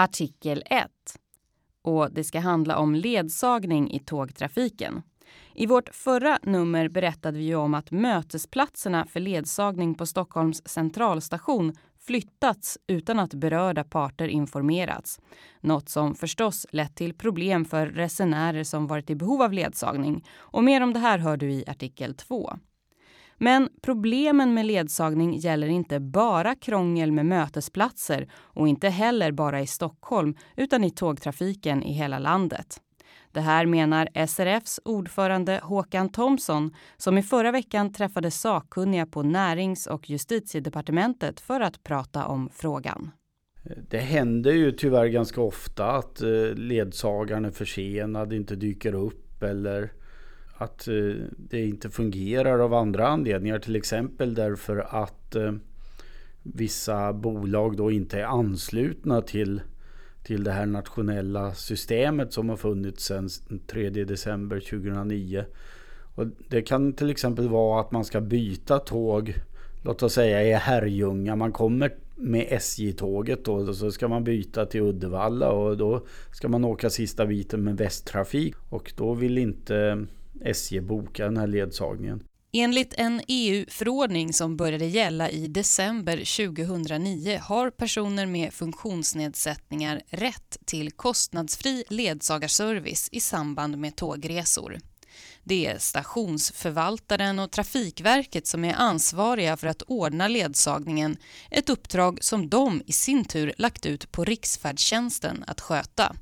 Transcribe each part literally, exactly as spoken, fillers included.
Artikel ett. Och det ska handla om ledsagning i tågtrafiken. I vårt förra nummer berättade vi ju om att mötesplatserna för ledsagning på Stockholms centralstation flyttats utan att berörda parter informerats. Något som förstås lett till problem för resenärer som varit i behov av ledsagning. Och mer om det här hör du i artikel två. Men problemen med ledsagning gäller inte bara krångel med mötesplatser och inte heller bara i Stockholm utan i tågtrafiken i hela landet. Det här menar S R F:s ordförande Håkan Thomsson som i förra veckan träffade sakkunniga på Närings- och Justitiedepartementet för att prata om frågan. Det händer ju tyvärr ganska ofta att ledsagaren är försenad, inte dyker upp eller att det inte fungerar av andra anledningar. Till exempel därför att vissa bolag då inte är anslutna till till det här nationella systemet som har funnits sedan tredje december tjugohundranio. Och det kan till exempel vara att man ska byta tåg, låt oss säga i Herrljunga. Man kommer med S J-tåget då, och så ska man byta till Uddevalla och då ska man åka sista biten med Västtrafik och då vill inte S J boka den här ledsagningen. Enligt en E U-förordning som började gälla i december tjugohundranio har personer med funktionsnedsättningar rätt till kostnadsfri ledsagarservice i samband med tågresor. Det är stationsförvaltaren och Trafikverket som är ansvariga för att ordna ledsagningen, ett uppdrag som de i sin tur lagt ut på Riksfärdtjänsten att sköta.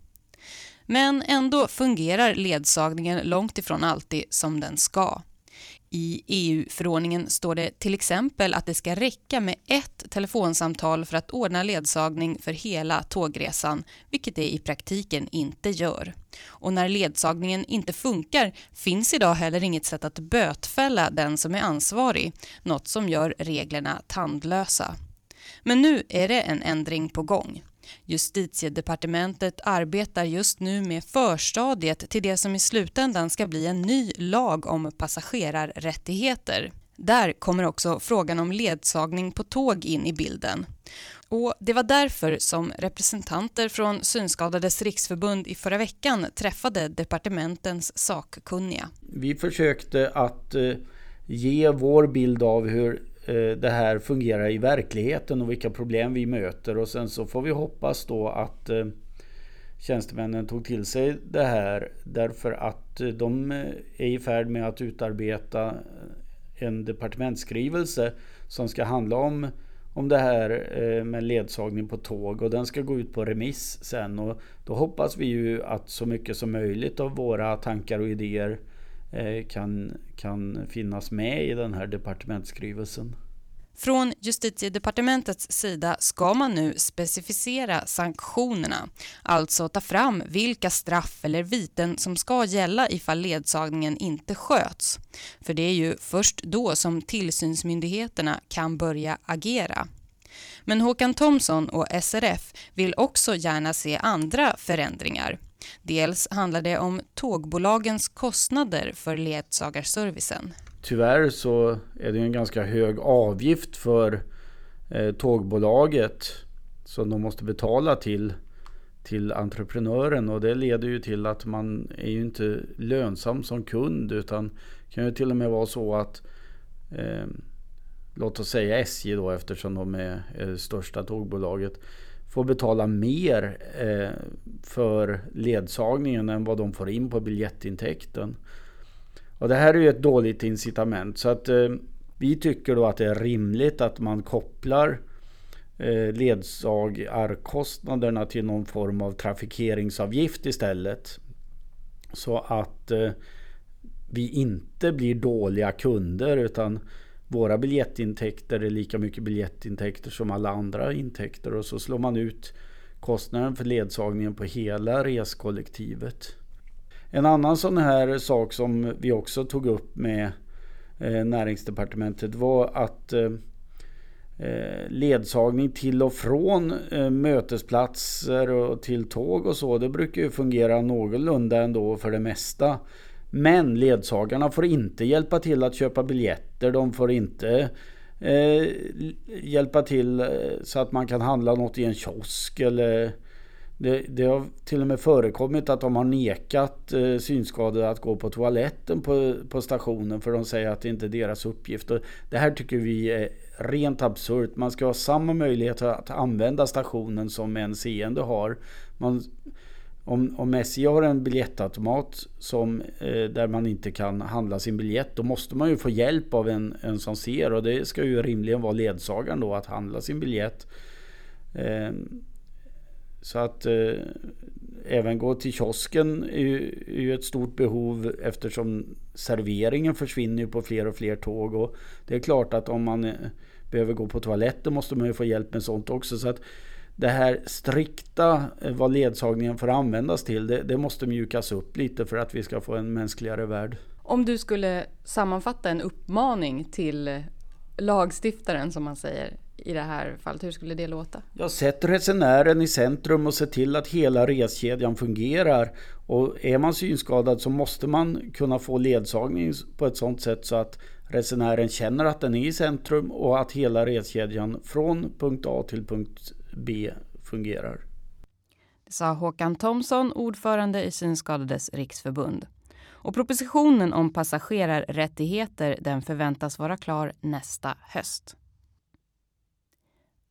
Men ändå fungerar ledsagningen långt ifrån alltid som den ska. I E U-förordningen står det till exempel att det ska räcka med ett telefonsamtal för att ordna ledsagning för hela tågresan, vilket det i praktiken inte gör. Och när ledsagningen inte funkar finns idag heller inget sätt att bötfälla den som är ansvarig, något som gör reglerna tandlösa. Men nu är det en ändring på gång. Justitiedepartementet arbetar just nu med förstadiet till det som i slutändan ska bli en ny lag om passagerarrättigheter. Där kommer också frågan om ledsagning på tåg in i bilden. Och det var därför som representanter från Synskadades riksförbund i förra veckan träffade departementens sakkunniga. Vi försökte att eh, ge vår bild av hur det här fungerar i verkligheten och vilka problem vi möter, och sen så får vi hoppas då att eh, tjänstemännen tog till sig det här, därför att de är i färd med att utarbeta en departementsskrivelse som ska handla om, om det här eh, med ledsagning på tåg, och den ska gå ut på remiss sen, och då hoppas vi ju att så mycket som möjligt av våra tankar och idéer Kan, kan finnas med i den här departementsskrivelsen. Från Justitiedepartementets sida ska man nu specificera sanktionerna, alltså ta fram vilka straff eller viten som ska gälla ifall ledsagningen inte sköts. För det är ju först då som tillsynsmyndigheterna kan börja agera. Men Håkan Thomsson och S R F vill också gärna se andra förändringar. Dels handlar det om tågbolagens kostnader för ledsagarservicen. Tyvärr så är det en ganska hög avgift för eh, tågbolaget som de måste betala till, till entreprenören, och det leder ju till att man är ju inte lönsam som kund, utan kan ju till och med vara så att eh, låt oss säga S J då, eftersom de är, är det största tågbolaget, får betala mer eh, för ledsagningen än vad de får in på biljettintäkten. Och det här är ju ett dåligt incitament, så att eh, vi tycker då att det är rimligt att man kopplar eh, ledsagarkostnaderna till någon form av trafikeringsavgift istället, så att eh, vi inte blir dåliga kunder, utan våra biljettintäkter är lika mycket biljettintäkter som alla andra intäkter, och så slår man ut kostnaden för ledsagningen på hela reskollektivet. En annan sån här sak som vi också tog upp med eh, Näringsdepartementet var att eh, ledsagning till och från eh, mötesplatser och till tåg och så, det brukar ju fungera någorlunda ändå för det mesta. Men ledsagarna får inte hjälpa till att köpa biljetter, de får inte eh, hjälpa till så att man kan handla något i en kiosk eller Det, det har till och med förekommit att de har nekat eh, synskadade att gå på toaletten på, på stationen för de säger att det inte är deras uppgift. Och det här tycker vi är rent absurt. Man ska ha samma möjlighet att använda stationen som en seende har. Man, om, om S J har en biljettautomat som, eh, där man inte kan handla sin biljett, då måste man ju få hjälp av en, en som ser, och det ska ju rimligen vara ledsagaren då att handla sin biljett. Eh, Så att eh, även gå till kiosken är ju, är ju ett stort behov eftersom serveringen försvinner på fler och fler tåg. Och det är klart att om man eh, behöver gå på toaletten måste man ju få hjälp med sånt också. Så att det här strikta eh, vad ledsagningen får användas till, det, det måste mjukas upp lite för att vi ska få en mänskligare värld. Om du skulle sammanfatta en uppmaning till lagstiftaren som man säger i det här fallet, hur skulle det låta? Ja, sätt resenären i centrum och se till att hela reskedjan fungerar. Och är man synskadad så måste man kunna få ledsagning på ett sådant sätt så att resenären känner att den är i centrum och att hela reskedjan från punkt A till punkt B fungerar. Det sa Håkan Thomsson, ordförande i Synskadades riksförbund. Och propositionen om passagerarrättigheter, den förväntas vara klar nästa höst.